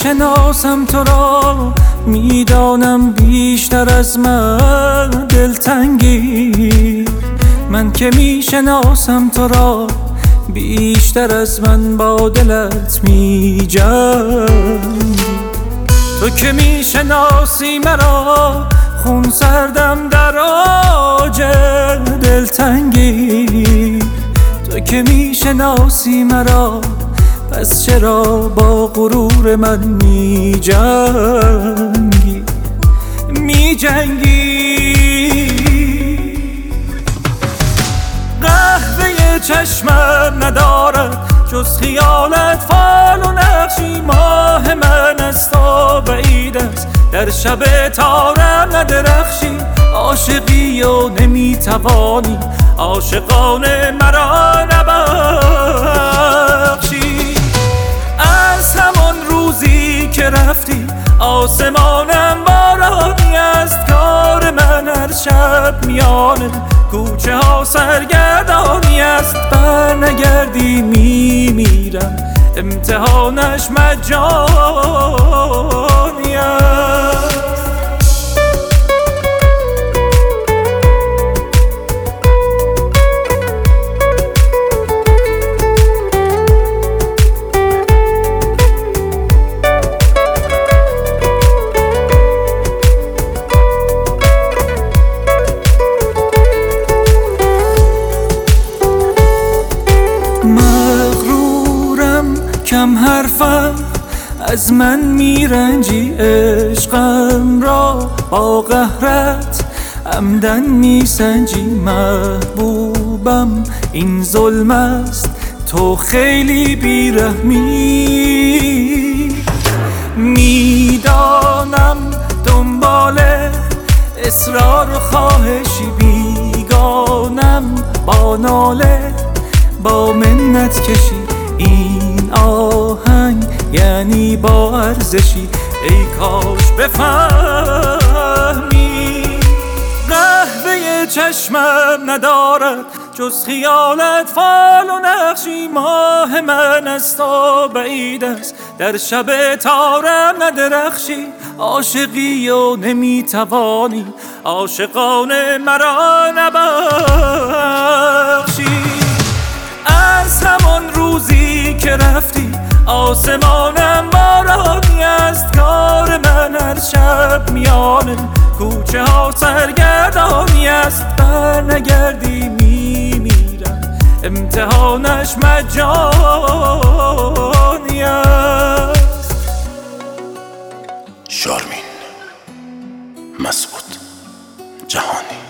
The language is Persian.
میشناسم تو را، میدانم بیشتر از من دلتنگی. من که میشناسم تو را، بیشتر از من با دلت میجنگی. تو که میشناسی مرا، خون سردم در آج دلتنگی. تو که میشناسی مرا، پس چرا با غرور من میجنگی؟ قهوه چشمم ندارد جز خیالت فال و نقشی. ماه من از تو بعید است، در شب تارم ندرخشی. عاشقی و نمیتوانی عاشقانه مرا نبخشی. از همان روزی که رفتی آسمانم بارانی است. کار من هر شب میان کوچه ها سرگردانی است. برنگردی میمیرم، امتحانش مجانی است. کم حرفم از من میرنجی، عشقم را با قهرت عمدن میسنجی. محبوبم این ظلم است، تو خیلی بیرحمی. میدانم دنبال اصرار و خواهشی، بیگانم با ناله با منت کشی. این آهنگ یعنی با ارزشی، ای کاش بفهمی. قهوه چشمم ندارد جز خیالت فال و نقشی. ماه من از تو بعید است، در شب تارم ندرخشی. عاشقی و نمیتوانی عاشقانه مرا نبخشی. از همان روزی که رفتی آسمانم بارانی است. کار من هر شب میان کوچه ها سرگردانی است. برنگردی میمیرم، امتحانش مجانی است. شارمین مسعود جهانی.